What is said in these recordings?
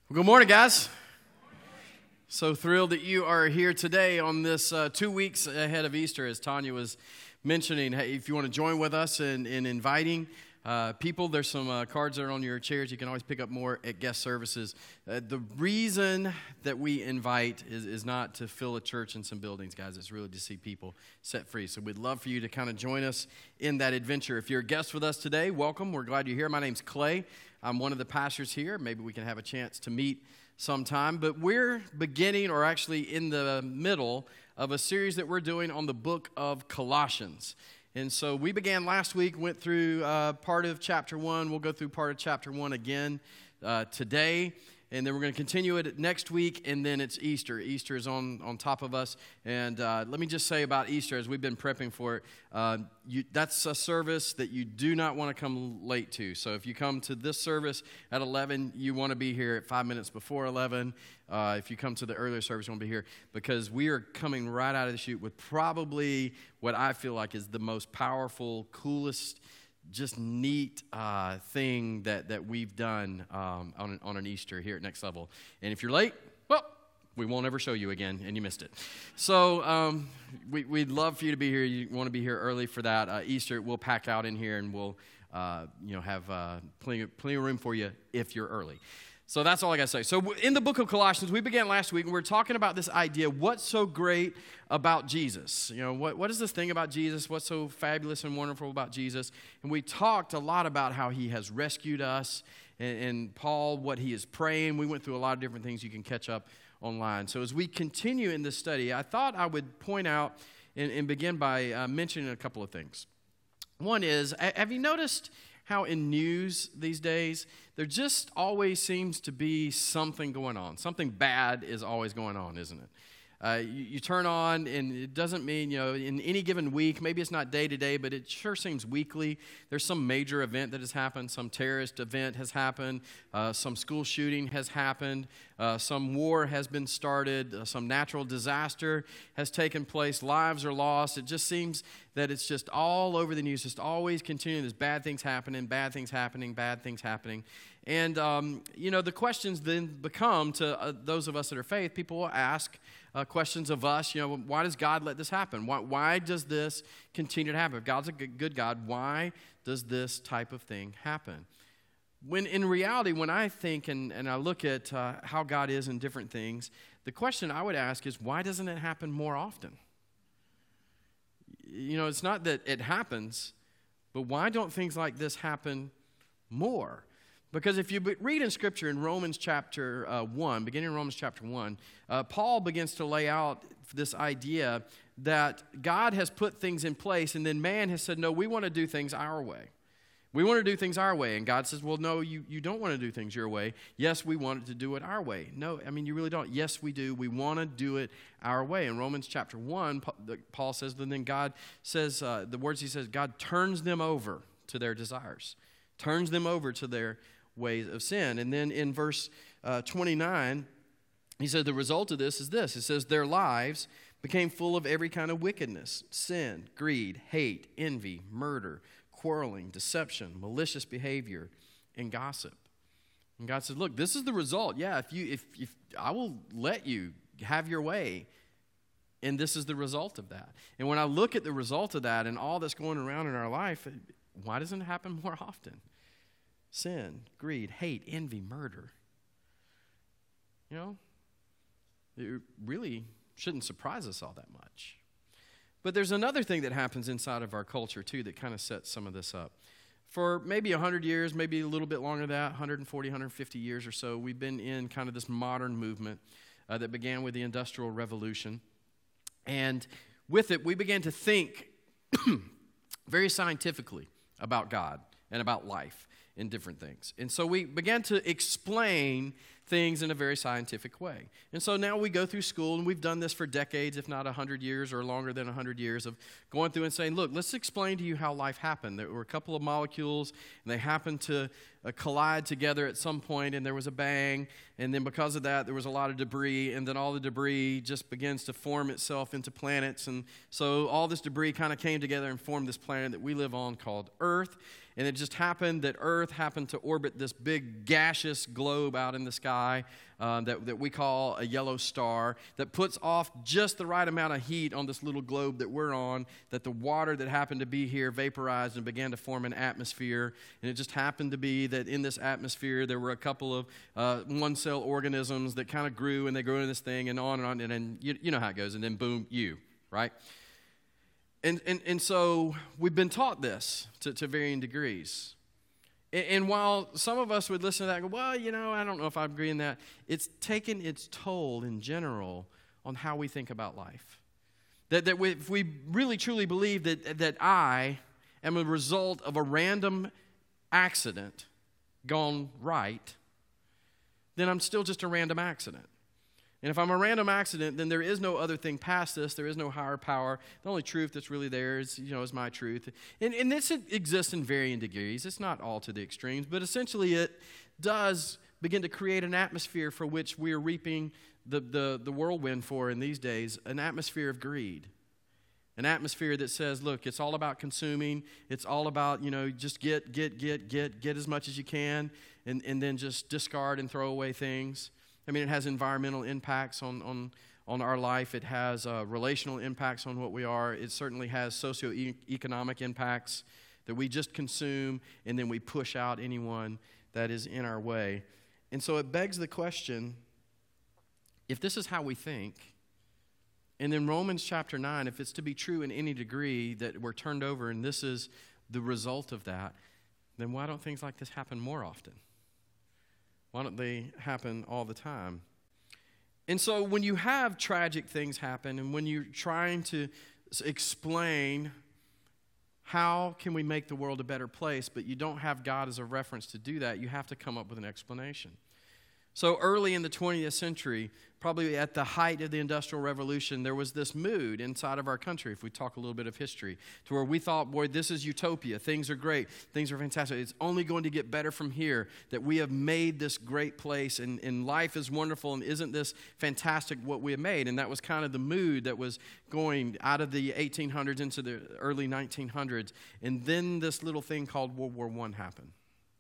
Well, good morning, guys. So thrilled that you are here today on this 2 weeks ahead of Easter, as Tanya was mentioning. Hey, if you want to join with us in inviting people, there's some cards that are on your chairs. You can always pick up more at guest services. The reason that we invite is not to fill a church and some buildings, guys. It's really to see people set free. So we'd love for you to kind of join us in that adventure. If you're a guest with us today, welcome. We're glad you're here. My name's Clay. I'm one of the pastors here. Maybe we can have a chance to meet sometime. But we're beginning, or actually in the middle, of a series that we're doing on the book of Colossians. And so we began last week, went through part of chapter 1. We'll go through part of chapter 1 again today. And then we're going to continue it next week, and then it's Easter. Easter is on top of us. And let me just say about Easter, as we've been prepping for it, that's a service that you do not want to come late to. So if you come to this service at 11, you want to be here at 5 minutes before 11. If you come to the earlier service, you want to be here, because we are coming right out of the chute with probably what I feel like is the most powerful, coolest, just neat thing that we've done on an Easter here at Next Level. And if you're late, well, we won't ever show you again, and you missed it. So we'd love for you to be here. You want to be here early for that. Easter, we'll pack out in here, and we'll have plenty of room for you if you're early. So that's all I got to say. So in the book of Colossians, we began last week, and we're talking about this idea, what's so great about Jesus? You know, what is this thing about Jesus? What's so fabulous and wonderful about Jesus? And we talked a lot about how he has rescued us, and Paul, what he is praying. We went through a lot of different things you can catch up online. So as we continue in this study, I thought I would point out and begin by mentioning a couple of things. One is, have you noticed how in news these days, there just always seems to be something going on. Something bad is always going on, isn't it? You turn on, and it doesn't mean, in any given week, maybe it's not day to day, but it sure seems weekly. There's some major event that has happened. Some terrorist event has happened. Some school shooting has happened. Some war has been started. Some natural disaster has taken place. Lives are lost. It just seems that it's just all over the news, just always continuing. There's bad things happening, bad things happening, bad things happening. And, the questions then become to those of us that are faith, people will ask questions of us, why does God let this happen? Why does this continue to happen? If God's a good God, why does this type of thing happen? When in reality, when I think and I look at how God is in different things, the question I would ask is, why doesn't it happen more often? It's not that it happens, but why don't things like this happen more? Because if you read in Scripture in Romans chapter 1, beginning in Romans chapter 1, Paul begins to lay out this idea that God has put things in place, and then man has said, no, we want to do things our way. We want to do things our way. And God says, well, no, you don't want to do things your way. Yes, we want to do it our way. No, you really don't. Yes, we do. We want to do it our way. In Romans chapter 1, Paul says, then God says, the words he says, God turns them over to their desires, turns them over to their ways of sin. And then in verse 29, he said the result of this is this. It says their lives became full of every kind of wickedness, sin, greed, hate, envy, murder, quarreling, deception, malicious behavior, and gossip. And God says, look, this is the result. Yeah, if I will let you have your way, and this is the result of that. And when I look at the result of that and all that's going around in our life, why doesn't it happen more often? Sin, greed, hate, envy, murder. It really shouldn't surprise us all that much. But there's another thing that happens inside of our culture, too, that kind of sets some of this up. For maybe 100 years, maybe a little bit longer than that, 140, 150 years or so, we've been in kind of this modern movement that began with the Industrial Revolution. And with it, we began to think very scientifically about God and about life in different things. And so we began to explain things in a very scientific way. And so now we go through school, and we've done this for decades, if not 100 years or longer than 100 years, of going through and saying, look, let's explain to you how life happened. There were a couple of molecules, and they happened to collide together at some point, and there was a bang, and then because of that, there was a lot of debris, and then all the debris just begins to form itself into planets, and so all this debris kind of came together and formed this planet that we live on called Earth. And it just happened that Earth happened to orbit this big gaseous globe out in the sky that we call a yellow star, that puts off just the right amount of heat on this little globe that we're on, that the water that happened to be here vaporized and began to form an atmosphere. And it just happened to be that in this atmosphere there were a couple of one-cell organisms that kind of grew, and they grew in this thing, and on, and then you know how it goes, and then boom, right? And so we've been taught this to varying degrees. And while some of us would listen to that and go, well, I don't know if I agree in that, it's taken its toll in general on how we think about life. If we really truly believe that I am a result of a random accident gone right, then I'm still just a random accident. And if I'm a random accident, then there is no other thing past this. There is no higher power. The only truth that's really there is my truth. And this exists in varying degrees. It's not all to the extremes, but essentially it does begin to create an atmosphere for which we are reaping the whirlwind for in these days, an atmosphere of greed. An atmosphere that says, look, it's all about consuming. It's all about, just get as much as you can, and then just discard and throw away things. I mean, it has environmental impacts on our life. It has relational impacts on what we are. It certainly has socioeconomic impacts that we just consume, and then we push out anyone that is in our way. And so it begs the question, if this is how we think, and then Romans chapter 9, if it's to be true in any degree that we're turned over and this is the result of that, then why don't things like this happen more often? Why don't they happen all the time? And so when you have tragic things happen, and when you're trying to explain how can we make the world a better place, but you don't have God as a reference to do that, you have to come up with an explanation. So early in the 20th century, probably at the height of the Industrial Revolution, there was this mood inside of our country, if we talk a little bit of history, to where we thought, boy, this is utopia. Things are great. Things are fantastic. It's only going to get better from here, that we have made this great place, and life is wonderful, and isn't this fantastic what we have made? And that was kind of the mood that was going out of the 1800s into the early 1900s. And then this little thing called World War I happened.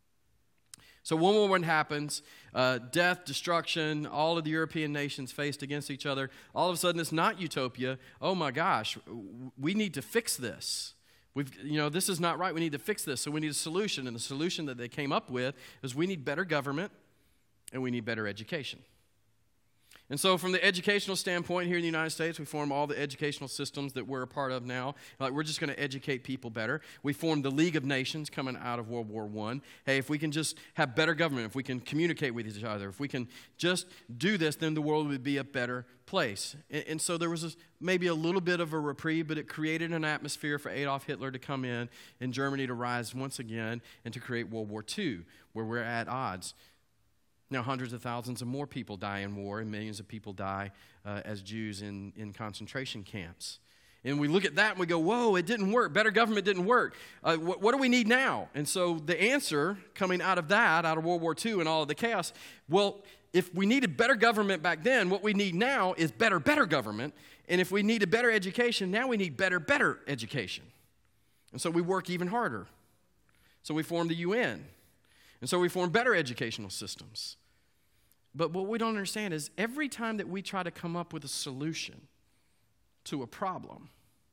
So World War I happens, death, destruction, all of the European nations faced against each other. All of a sudden, it's not utopia. Oh my gosh, we need to fix this. This is not right. We need to fix this. So we need a solution. And the solution that they came up with is we need better government and we need better education. And so from the educational standpoint here in the United States, we form all the educational systems that we're a part of now. Like, we're just going to educate people better. We formed the League of Nations coming out of World War I. Hey, if we can just have better government, if we can communicate with each other, if we can just do this, then the world would be a better place. And so there was maybe a little bit of a reprieve, but it created an atmosphere for Adolf Hitler to come in and Germany to rise once again and to create World War II, where we're at odds. Now, hundreds of thousands of more people die in war, and millions of people die as Jews in concentration camps. And we look at that and we go, whoa, it didn't work. Better government didn't work. What do we need now? And so the answer coming out of that, out of World War II and all of the chaos, well, if we needed better government back then, what we need now is better government. And if we needed better education, now we need better education. And so we work even harder. So we form the UN. And so we form better educational systems. But what we don't understand is every time that we try to come up with a solution to a problem,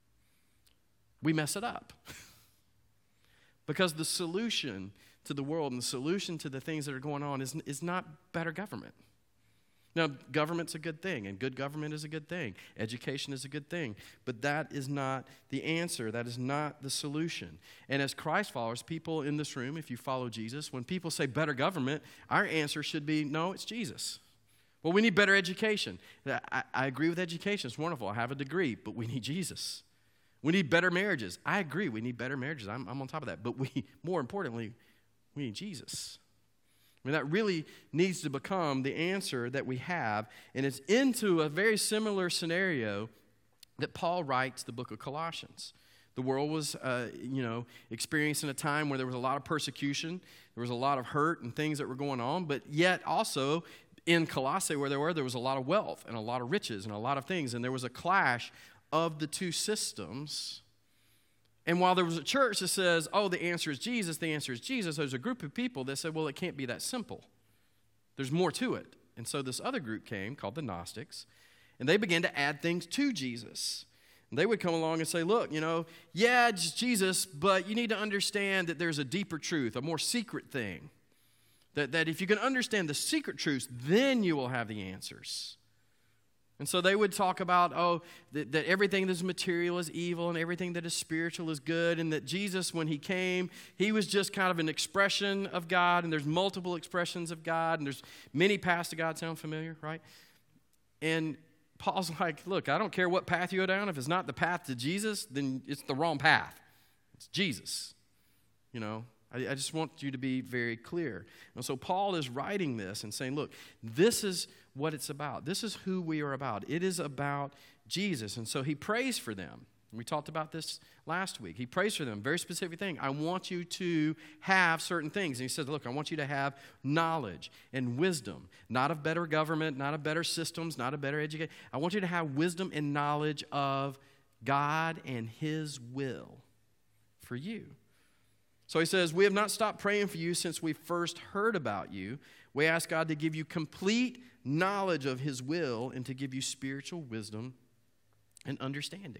we mess it up. Because the solution to the world and the solution to the things that are going on is not better government. Now, government's a good thing, and good government is a good thing. Education is a good thing. But that is not the answer. That is not the solution. And as Christ followers, people in this room, if you follow Jesus, when people say better government, our answer should be, no, it's Jesus. Well, we need better education. I agree with education. It's wonderful. I have a degree, but we need Jesus. We need better marriages. I agree. We need better marriages. I'm on top of that. But more importantly, we need Jesus. I mean, that really needs to become the answer that we have. And it's into a very similar scenario that Paul writes the book of Colossians. The world was, experiencing a time where there was a lot of persecution. There was a lot of hurt and things that were going on. But yet also in Colossae where there was a lot of wealth and a lot of riches and a lot of things. And there was a clash of the two systems And while there was a church that says, oh, the answer is Jesus, there's a group of people that said, well, it can't be that simple. There's more to it. And so this other group came, called the Gnostics, and they began to add things to Jesus. And they would come along and say, look, yeah, it's Jesus, but you need to understand that there's a deeper truth, a more secret thing. That if you can understand the secret truths, then you will have the answers. And so they would talk about, that everything that is material is evil and everything that is spiritual is good, and that Jesus, when he came, he was just kind of an expression of God, and there's multiple expressions of God, and there's many paths to God. Sound familiar, right? And Paul's like, look, I don't care what path you go down. If it's not the path to Jesus, then it's the wrong path. It's Jesus, I just want you to be very clear. And so Paul is writing this and saying, look, this is what it's about. This is who we are about. It is about Jesus. And so he prays for them. We talked about this last week. He prays for them, very specific thing. I want you to have certain things. And he says, look, I want you to have knowledge and wisdom, not of better government, not of better systems, not of better education. I want you to have wisdom and knowledge of God and his will for you. So he says, we have not stopped praying for you since we first heard about you. We ask God to give you complete knowledge of his will and to give you spiritual wisdom and understanding.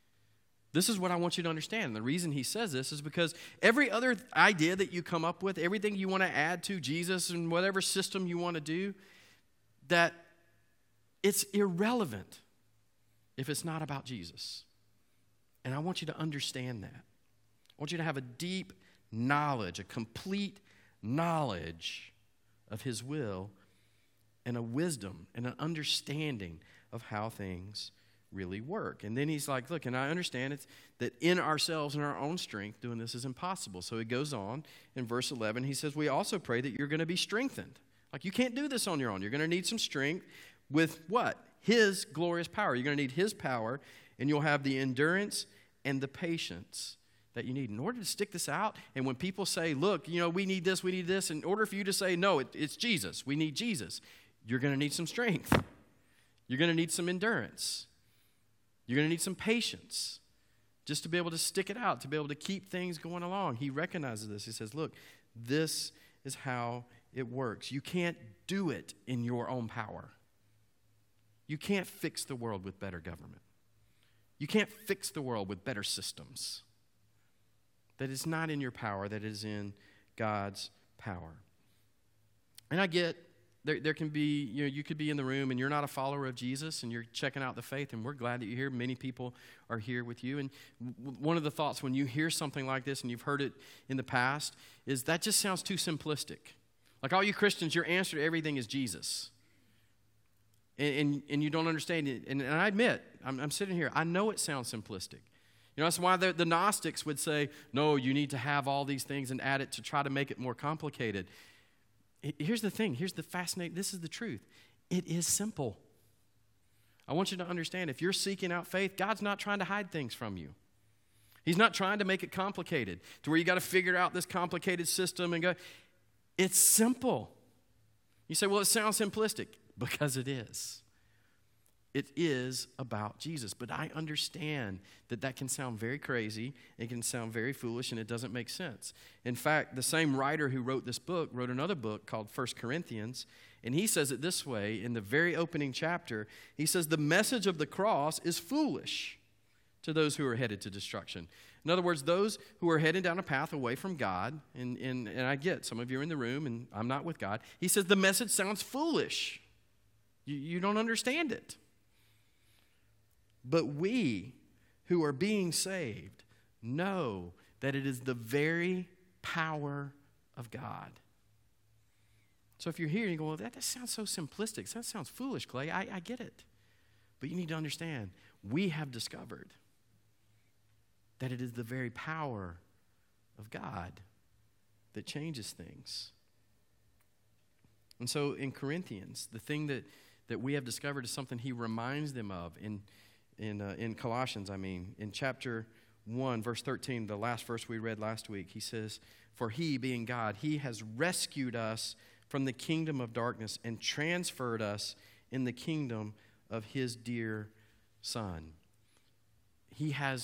This is what I want you to understand. And the reason he says this is because every other idea that you come up with, everything you want to add to Jesus and whatever system you want to do, that it's irrelevant if it's not about Jesus. And I want you to understand that. I want you to have a deep knowledge, a complete knowledge of his will and a wisdom and an understanding of how things really work. And then he's like, look, and I understand it's that in ourselves and our own strength doing this is impossible. So he goes on in verse 11, he says, we also pray that you're going to be strengthened. Like you can't do this on your own. You're going to need some strength with what? His glorious power. You're going to need his power, and you'll have the endurance and the patience that you need in order to stick this out. And when people say, look, we need this, in order for you to say, no, it's Jesus, we need Jesus, you're going to need some strength. You're going to need some endurance. You're going to need some patience just to be able to stick it out, to be able to keep things going along. He recognizes this. He says, look, this is how it works. You can't do it in your own power. You can't fix the world with better government. You can't fix the world with better systems. That is not in your power, that is in God's power. And I get, there can be, you could be in the room and you're not a follower of Jesus and you're checking out the faith, and we're glad that you're here. Many people are here with you. And one of the thoughts when you hear something like this, and you've heard it in the past, is that just sounds too simplistic. Like all you Christians, your answer to everything is Jesus. And you don't understand it. And I admit, I'm sitting here, I know it sounds simplistic. That's why the Gnostics would say, no, you need to have all these things and add it to try to make it more complicated. Here's the thing. Here's the fascinating, this is the truth. It is simple. I want you to understand, if you're seeking out faith, God's not trying to hide things from you. He's not trying to make it complicated to where you got to figure out this complicated system and go. It's simple. You say, well, it sounds simplistic. Because it is. It is about Jesus. But I understand that can sound very crazy. It can sound very foolish, and it doesn't make sense. In fact, the same writer who wrote this book wrote another book called 1 Corinthians, and he says it this way in the very opening chapter. He says, the message of the cross is foolish to those who are headed to destruction. In other words, those who are heading down a path away from God, and I get some of you are in the room, and I'm not with God. He says the message sounds foolish. You don't understand it. But we who are being saved know that it is the very power of God. So if you're here and you go, well, that sounds so simplistic. That sounds foolish, Clay. I get it. But you need to understand, we have discovered that it is the very power of God that changes things. And so in Corinthians, the thing that we have discovered is something he reminds them of in Colossians, in chapter 1, verse 13, the last verse we read last week. He says, for he, being God, he has rescued us from the kingdom of darkness and transferred us in the kingdom of his dear Son. He has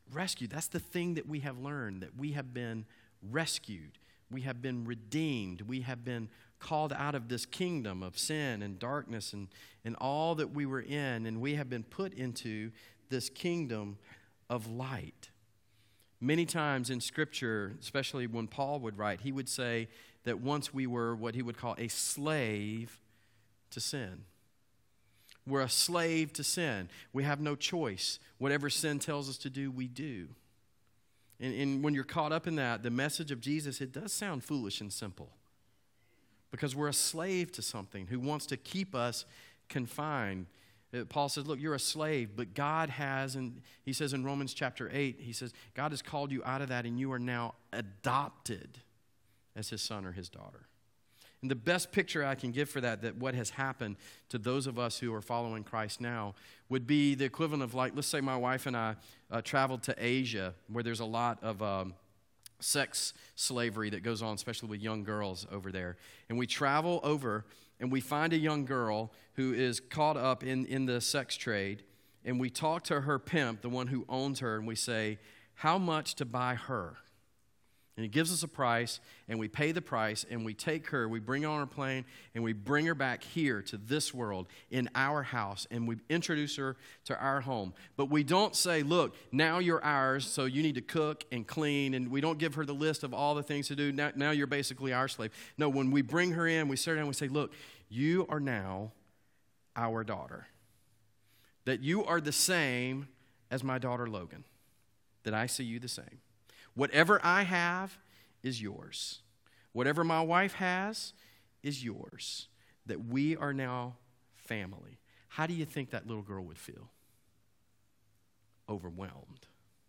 rescued. That's the thing that we have learned, that we have been rescued. We have been redeemed. We have been called out of this kingdom of sin and darkness and all that we were in, and we have been put into this kingdom of light. Many times in Scripture, especially when Paul would write, he would say that once we were what he would call a slave to sin. We're a slave to sin. We have no choice. Whatever sin tells us to do, we do. And when you're caught up in that, the message of Jesus, it does sound foolish and simple. Because we're a slave to something who wants to keep us confined. Paul says, look, you're a slave, but God has, and he says in Romans chapter 8, he says, God has called you out of that, and you are now adopted as his son or his daughter. And the best picture I can give for that what has happened to those of us who are following Christ now would be the equivalent of, like, let's say my wife and I traveled to Asia, where there's a lot of sex slavery that goes on, especially with young girls over there. And we travel over, and we find a young girl who is caught up in the sex trade, and we talk to her pimp, the one who owns her, and we say, how much to buy her? And he gives us a price, and we pay the price, and we take her, we bring her on our plane, and we bring her back here to this world in our house, and we introduce her to our home. But we don't say, look, now you're ours, so you need to cook and clean, and we don't give her the list of all the things to do. Now you're basically our slave. No, when we bring her in, we sit her down and we say, look, you are now our daughter. That you are the same as my daughter Logan. That I see you the same. Whatever I have is yours. Whatever my wife has is yours. That we are now family. How do you think that little girl would feel? Overwhelmed.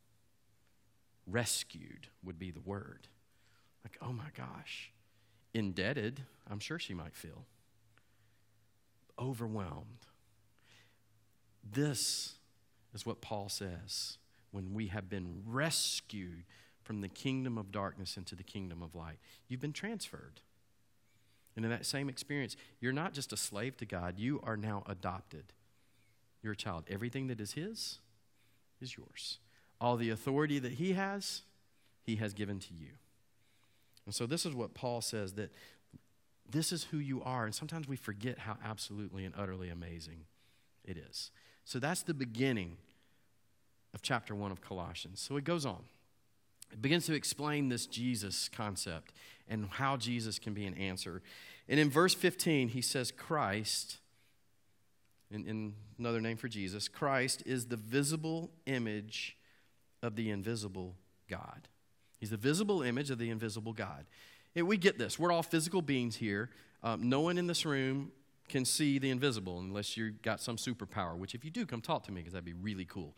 Rescued would be the word. Like, oh my gosh. Indebted, I'm sure she might feel. Overwhelmed. This is what Paul says when we have been rescued from the kingdom of darkness into the kingdom of light. You've been transferred. And in that same experience, you're not just a slave to God, you are now adopted. You're a child. Everything that is his is yours. All the authority that he has given to you. And so this is what Paul says, that this is who you are. And sometimes we forget how absolutely and utterly amazing it is. So that's the beginning of chapter 1 of Colossians. So it goes on. It begins to explain this Jesus concept and how Jesus can be an answer. And in verse 15, he says Christ, in another name for Jesus, Christ is the visible image of the invisible God. He's the visible image of the invisible God. And we get this. We're all physical beings here. No one in this room can see the invisible unless you've got some superpower, which if you do, come talk to me because that'd be really cool.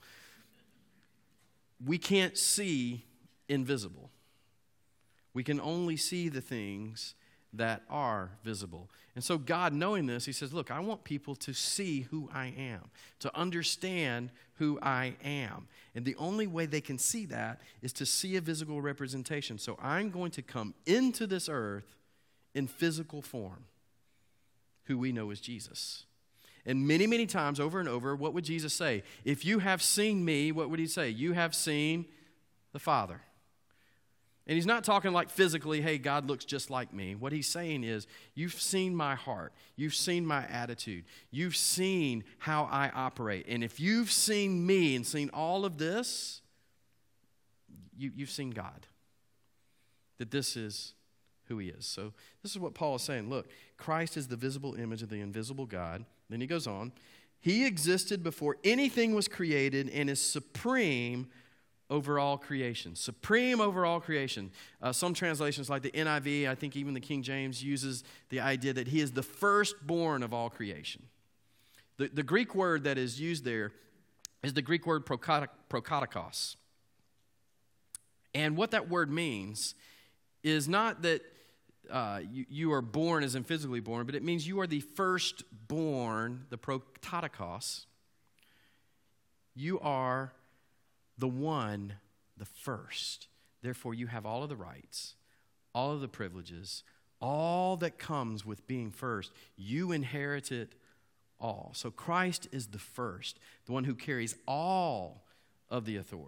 We can't see invisible. We can only see the things that are visible. And so God, knowing this, he says, look, I want people to see who I am, to understand who I am. And the only way they can see that is to see a physical representation. So I'm going to come into this earth in physical form, who we know as Jesus. And many, many times over and over, what would Jesus say? If you have seen me, what would he say? You have seen the Father. And he's not talking like physically, hey, God looks just like me. What he's saying is, you've seen my heart. You've seen my attitude. You've seen how I operate. And if you've seen me and seen all of this, you've seen God. That this is who he is. So this is what Paul is saying. Look, Christ is the visible image of the invisible God. Then he goes on. He existed before anything was created and is supreme over all creation. Supreme over all creation. Some translations like the NIV, I think even the King James uses the idea that he is the firstborn of all creation. The Greek word that is used there is the Greek word prokatokos. And what that word means is not that you are born as in physically born, but it means you are the firstborn, the prokatokos. You are the one, the first. Therefore, you have all of the rights, all of the privileges, all that comes with being first. You inherit it all. So Christ is the first, the one who carries all of the authority.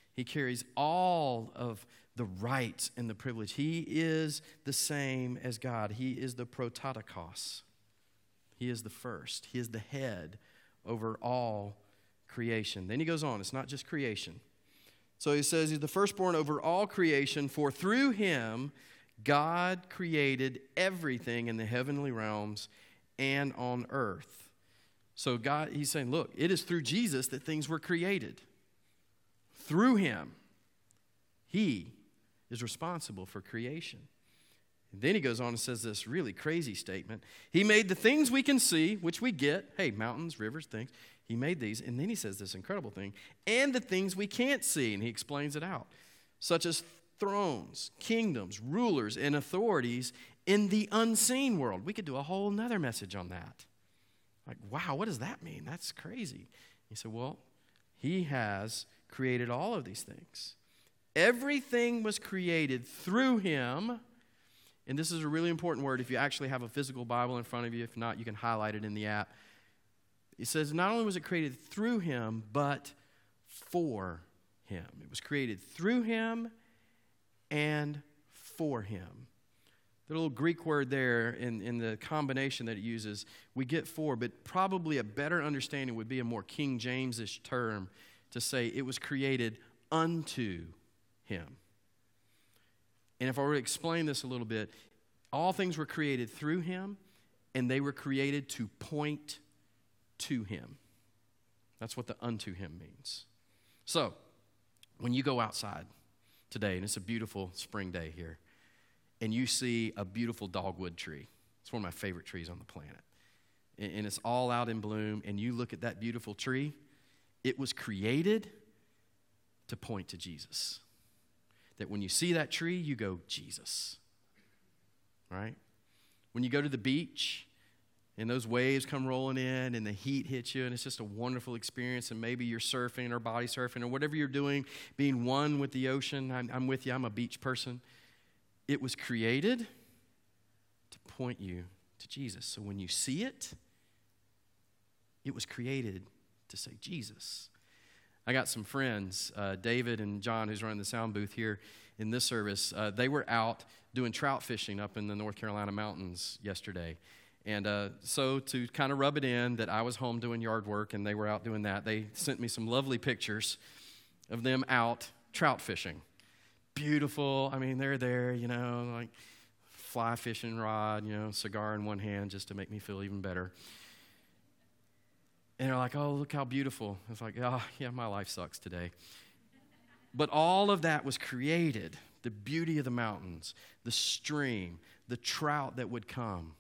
He carries all of the rights and the privilege. He is the same as God. He is the prototokos. He is the first. He is the head over all creation. Then he goes on. It's not just creation. So he says he's the firstborn over all creation, for through him God created everything in the heavenly realms and on earth. So God, he's saying, look, it is through Jesus that things were created. Through him, he is responsible for creation. And then he goes on and says this really crazy statement. He made the things we can see, which we get. Hey, mountains, rivers, things. He made these. And then he says this incredible thing. And the things we can't see. And he explains it out. Such as thrones, kingdoms, rulers, and authorities in the unseen world. We could do a whole nother message on that. Like, wow, what does that mean? That's crazy. He said, well, he has created all of these things. Everything was created through him. And this is a really important word if you actually have a physical Bible in front of you. If not, you can highlight it in the app. It says not only was it created through him, but for him. It was created through him and for him. The little Greek word there in the combination that it uses, we get for, but probably a better understanding would be a more King James-ish term to say it was created unto him. And if I were to explain this a little bit, all things were created through him, and they were created to point to him. That's what the unto him means. So, when you go outside today, and it's a beautiful spring day here, and you see a beautiful dogwood tree. It's one of my favorite trees on the planet. And it's all out in bloom, and you look at that beautiful tree, it was created to point to Jesus. That when you see that tree, you go, Jesus. Right? When you go to the beach, and those waves come rolling in, and the heat hits you, and it's just a wonderful experience, and maybe you're surfing or body surfing or whatever you're doing, being one with the ocean. I'm with you. I'm a beach person. It was created to point you to Jesus. So when you see it, it was created to say Jesus. I got some friends, David and John, who's running the sound booth here in this service. They were out doing trout fishing up in the North Carolina mountains yesterday. And so to kind of rub it in that I was home doing yard work and they were out doing that, they sent me some lovely pictures of them out trout fishing. Beautiful. I mean, they're there, you know, like fly fishing rod, you know, cigar in one hand just to make me feel even better. And they're like, oh, look how beautiful. It's like, oh, yeah, my life sucks today. But all of that was created. The beauty of the mountains, the stream, the trout that would come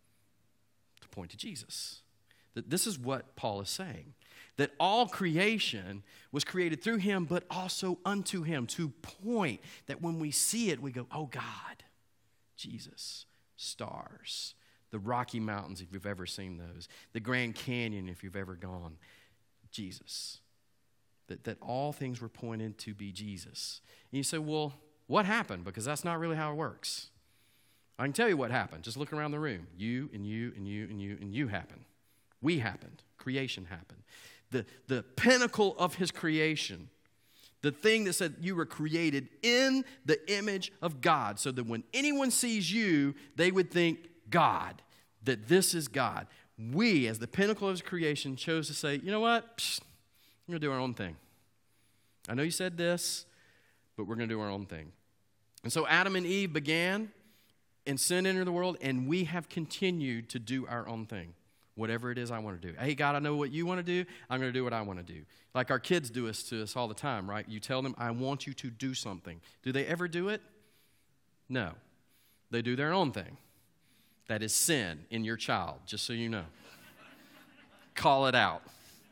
to point to Jesus. That this is what Paul is saying. That all creation was created through him, but also unto him, to point that when we see it, we go, oh God, Jesus, stars, the Rocky Mountains, if you've ever seen those, the Grand Canyon, if you've ever gone, Jesus. That all things were pointed to be Jesus. And you say, well, what happened? Because that's not really how it works. I can tell you what happened. Just look around the room. You and you and you and you and you happened. We happened. Creation happened. The pinnacle of his creation, the thing that said you were created in the image of God, so that when anyone sees you, they would think God, that this is God. We, as the pinnacle of his creation, chose to say, you know what? We're going to do our own thing. I know you said this, but we're going to do our own thing. And so Adam and Eve began, and sin entered the world, and we have continued to do our own thing. Whatever it is I want to do. Hey, God, I know what you want to do. I'm going to do what I want to do. Like our kids do to us all the time, right? You tell them, I want you to do something. Do they ever do it? No. They do their own thing. That is sin in your child, just so you know. Call it out.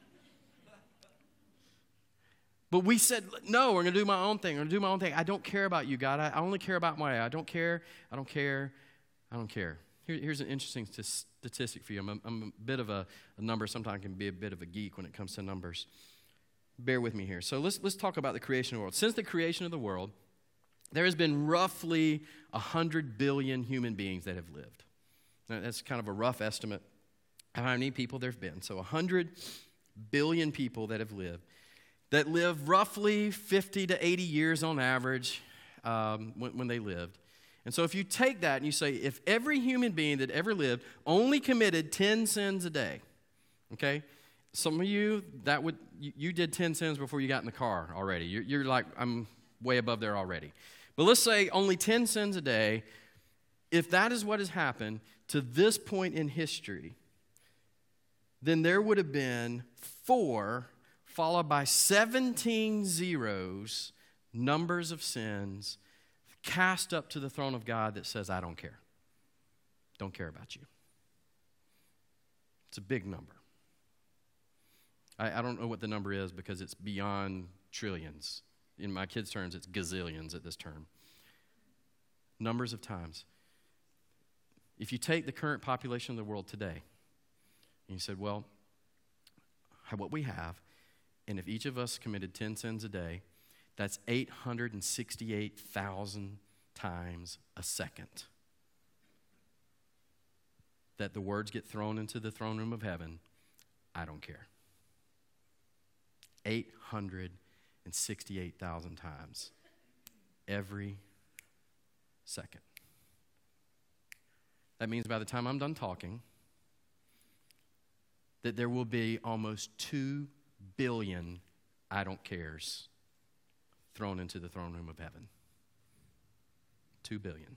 But we said, no, we're going to do my own thing. We're going to do my own thing. I don't care about you, God. I only care about my, I don't care. Here's an interesting statistic for you. I'm a bit of a number. Sometimes I can be a bit of a geek when it comes to numbers. Bear with me here. So let's talk about the creation of the world. Since the creation of the world, there has been roughly 100 billion human beings that have lived. Now, that's kind of a rough estimate of how many people there have been. So 100 billion people that have lived. that lived roughly 50 to 80 years on average when they lived. And so if you take that and you say, if every human being that ever lived only committed 10 sins a day, okay? Some of you, you did 10 sins before you got in the car already. You're like, I'm way above there already. But let's say only 10 sins a day. If that is what has happened to this point in history, then there would have been 4 followed by 17 zeros, numbers of sins, cast up to the throne of God that says, I don't care. Don't care about you. It's a big number. I don't know what the number is because it's beyond trillions. In my kids' terms, it's gazillions at this term. Numbers of times. If you take the current population of the world today, and you said, well, what we have, and if each of us committed 10 sins a day, that's 868,000 times a second that the words get thrown into the throne room of heaven, I don't care. 868,000 times every second. That means by the time I'm done talking, that there will be almost 2 billion I don't cares thrown into the throne room of heaven. 2 billion.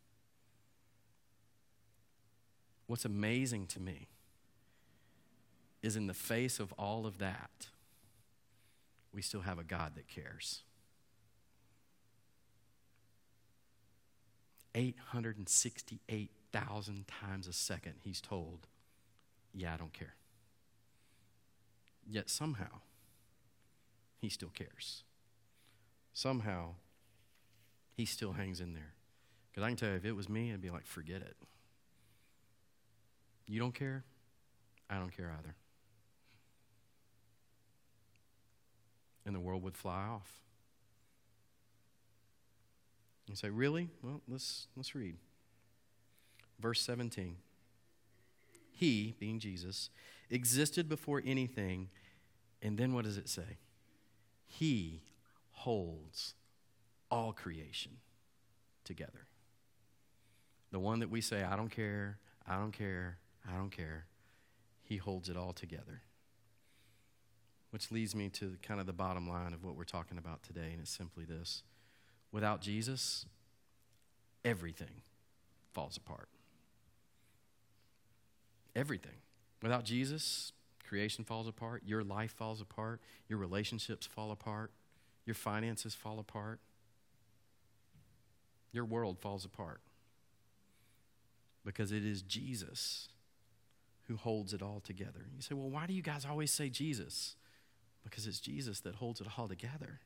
What's amazing to me is in the face of all of that, we still have a God that cares. 868,000 times a second he's told, yeah, I don't care. Yet somehow, he still cares. Somehow, he still hangs in there. Because I can tell you, if it was me, I'd be like, forget it. You don't care? I don't care either. And the world would fly off. You say, really? Well, let's read. Verse 17. He, being Jesus, existed before anything, and then what does it say? He holds all creation together. The one that we say, I don't care, I don't care, I don't care, he holds it all together. Which leads me to kind of the bottom line of what we're talking about today, and it's simply this. Without Jesus, everything falls apart. Everything. Without Jesus, creation falls apart, your life falls apart, your relationships fall apart, your finances fall apart, your world falls apart. Because it is Jesus who holds it all together. You say, well, why do you guys always say Jesus? Because it's Jesus that holds it all together.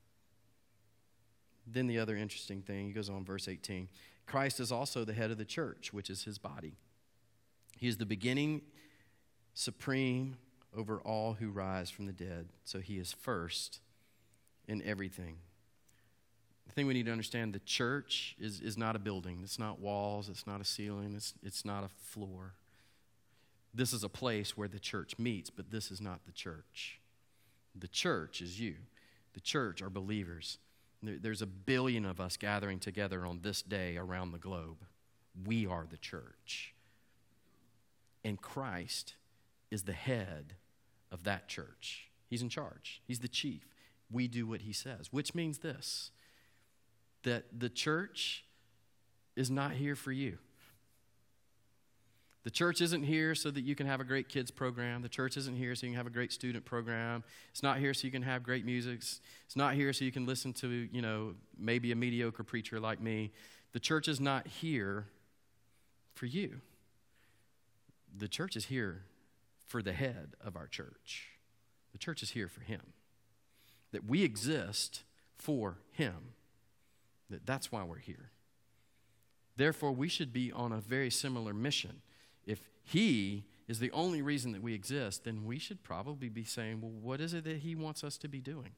Then the other interesting thing, he goes on, verse 18. Christ is also the head of the church, which is his body. He is the beginning, supreme over all who rise from the dead. So he is first in everything. The thing we need to understand, the church is not a building. It's not walls. It's not a ceiling. It's not a floor. This is a place where the church meets, but this is not the church. The church is you. The church are believers. There's 1 billion of us gathering together on this day around the globe. We are the church. And Christ is the head of that church. He's in charge. He's the chief. We do what he says, which means this, that the church is not here for you. The church isn't here so that you can have a great kids program. The church isn't here so you can have a great student program. It's not here so you can have great music. It's not here so you can listen to, maybe a mediocre preacher like me. The church is not here for you. The church is here for the head of our church. The church is here for him. That we exist for him. That's why we're here. Therefore, we should be on a very similar mission. If he is the only reason that we exist, then we should probably be saying, well, what is it that he wants us to be doing?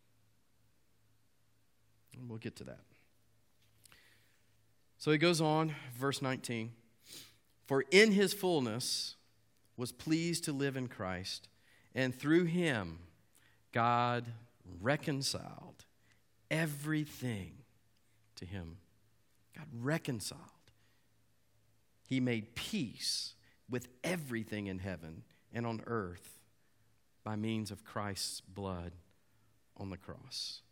And we'll get to that. So he goes on, verse 19. For in his fullness was pleased to live in Christ, and through him God reconciled everything to him. God reconciled. He made peace with everything in heaven and on earth by means of Christ's blood on the cross.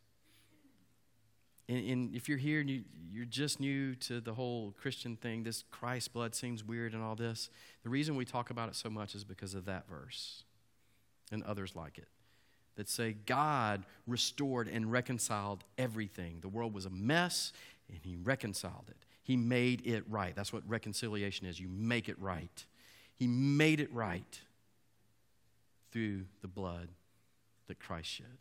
And if you're here and you're just new to the whole Christian thing, this Christ's blood seems weird and all this, the reason we talk about it so much is because of that verse and others like it that say God restored and reconciled everything. The world was a mess, and he reconciled it. He made it right. That's what reconciliation is. You make it right. He made it right through the blood that Christ shed.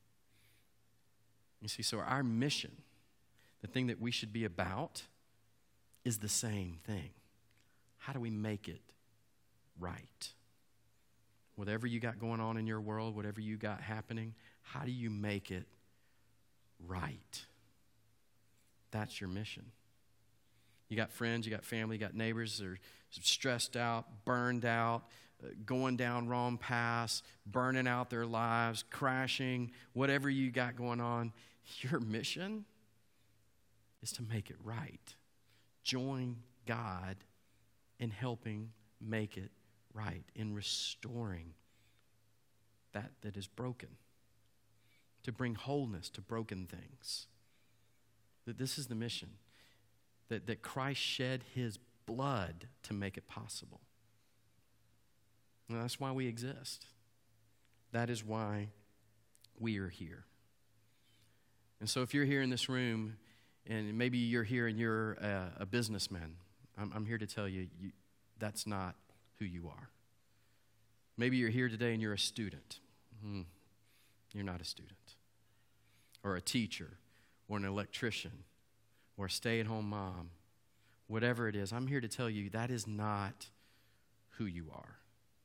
You see, so our mission, the thing that we should be about, is the same thing. How do we make it right? Whatever you got going on in your world, whatever you got happening, how do you make it right? That's your mission. You got friends, you got family, you got neighbors that are stressed out, burned out, going down wrong paths, burning out their lives, crashing, whatever you got going on. Your mission is to make it right. Join God in helping make it right, in restoring that is broken, to bring wholeness to broken things. That this is the mission, that Christ shed his blood to make it possible. And that's why we exist. That is why we are here. And so if you're here in this room, and maybe you're here and you're a businessman, I'm here to tell you, that's not who you are. Maybe you're here today and you're a student. You're not a student. Or a teacher, or an electrician, or a stay-at-home mom. Whatever it is, I'm here to tell you that is not who you are.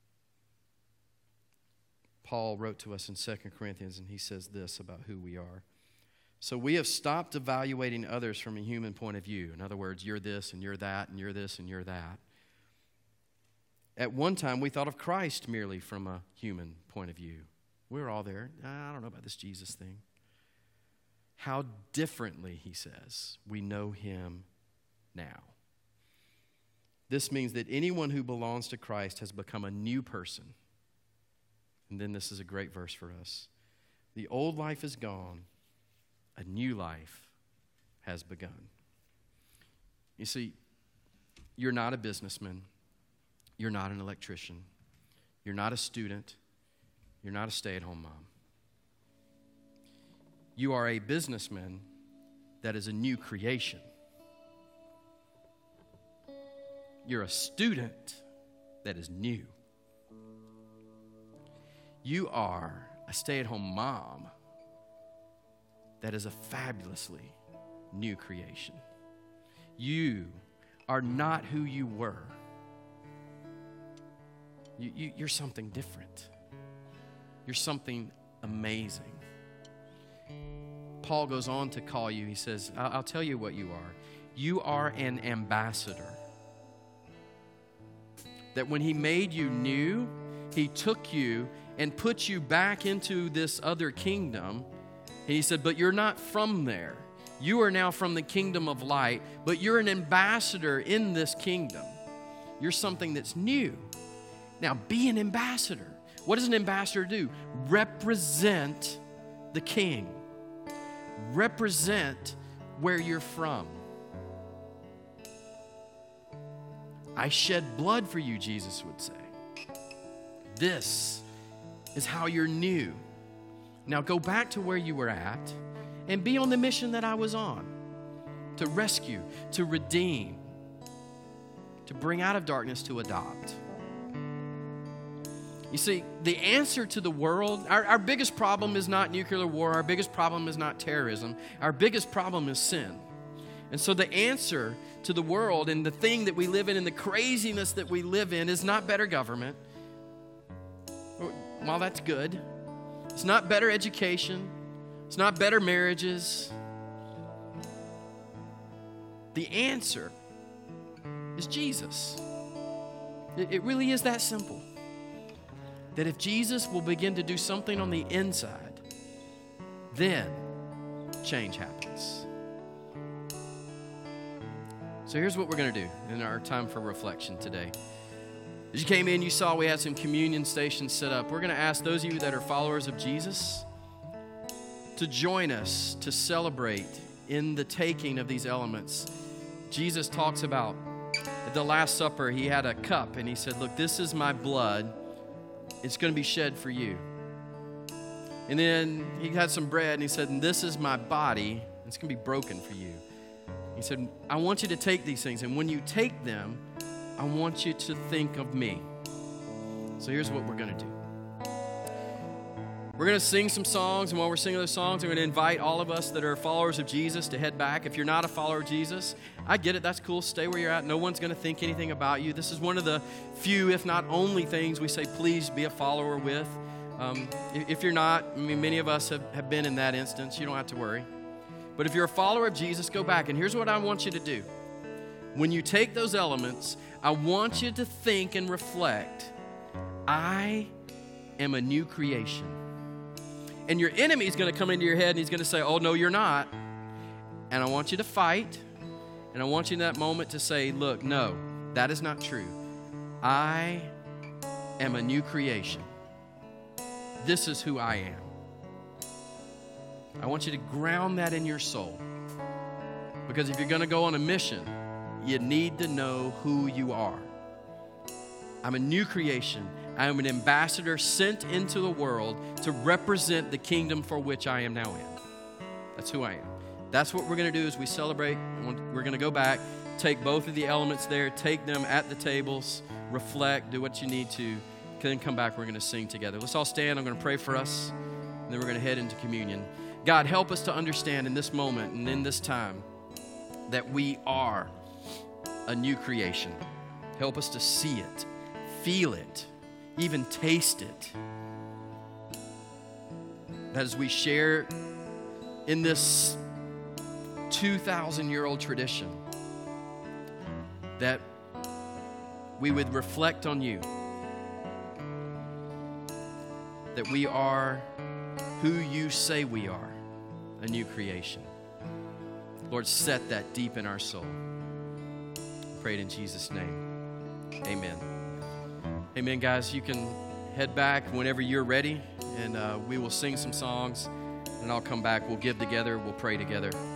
Paul wrote to us in 2 Corinthians, and he says this about who we are. So we have stopped evaluating others from a human point of view. In other words, you're this, and you're that, and you're this, and you're that. At one time, we thought of Christ merely from a human point of view. We were all there. I don't know about this Jesus thing. How differently, he says, we know him now. This means that anyone who belongs to Christ has become a new person. And then this is a great verse for us. The old life is gone. A new life has begun. You see, you're not a businessman. You're not an electrician. You're not a student. You're not a stay-at-home mom. You are a businessman that is a new creation. You're a student that is new. You are a stay-at-home mom that is a fabulously new creation. You are not who you were. You're something different. You're something amazing. Paul goes on to call you, he says, I'll tell you what you are. You are an ambassador. That when he made you new, he took you and put you back into this other kingdom. And he said, but you're not from there. You are now from the kingdom of light, but you're an ambassador in this kingdom. You're something that's new. Now, be an ambassador. What does an ambassador do? Represent the king. Represent where you're from. I shed blood for you, Jesus would say. This is how you're new. Now go back to where you were at and be on the mission that I was on. To rescue, to redeem, to bring out of darkness, to adopt. You see, the answer to the world, our biggest problem is not nuclear war. Our biggest problem is not terrorism. Our biggest problem is sin. And so the answer to the world and the thing that we live in and the craziness that we live in is not better government. While that's good, it's not better education. It's not better marriages. The answer is Jesus. It really is that simple. that if Jesus will begin to do something on the inside, then change happens. So here's what we're going to do in our time for reflection today. As you came in, you saw we had some communion stations set up. We're going to ask those of you that are followers of Jesus to join us to celebrate in the taking of these elements. Jesus talks about at the Last Supper, he had a cup and he said, look, this is my blood. It's going to be shed for you. And then he had some bread and he said, and this is my body. It's going to be broken for you. He said, I want you to take these things, and when you take them, I want you to think of me. So here's what we're going to do. We're going to sing some songs, and while we're singing those songs, we're going to invite all of us that are followers of Jesus to head back. If you're not a follower of Jesus, I get it. That's cool. Stay where you're at. No one's going to think anything about you. This is one of the few, if not only, things we say, please be a follower with. If you're not, I mean, many of us have been in that instance. You don't have to worry. But if you're a follower of Jesus, go back. And here's what I want you to do. When you take those elements, I want you to think and reflect, I am a new creation. And your enemy is going to come into your head and he's going to say, oh, no, you're not. And I want you to fight. And I want you in that moment to say, look, no, that is not true. I am a new creation. This is who I am. I want you to ground that in your soul. Because if you're going to go on a mission, you need to know who you are. I'm a new creation. I am an ambassador sent into the world to represent the kingdom for which I am now in. That's who I am. That's what we're going to do as we celebrate. We're going to go back, take both of the elements there, take them at the tables, reflect, do what you need to, then come back. We're going to sing together. Let's all stand. I'm going to pray for us, and then we're going to head into communion. God, help us to understand in this moment and in this time that we are a new creation. Help us to see it, feel it, even taste it. That as we share in this 2,000-year-old tradition, that we would reflect on you, that we are who you say we are, a new creation. Lord, set that deep in our soul. Pray it in Jesus' name. Amen. Amen, guys. You can head back whenever you're ready, and we will sing some songs, and I'll come back. We'll give together. We'll pray together.